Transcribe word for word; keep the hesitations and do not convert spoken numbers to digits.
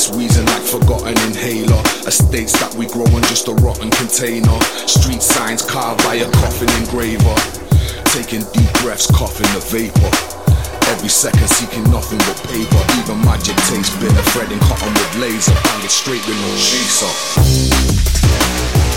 Gas wheezing like forgotten inhaler. Estates that we grow in just a rotten container. Street signs carved by a coffin engraver. Taking deep breaths, coughing the vapor. Every second seeking nothing but paper. Even magic tastes bitter. Threading cotton with laser. Bang it straight with no chaser.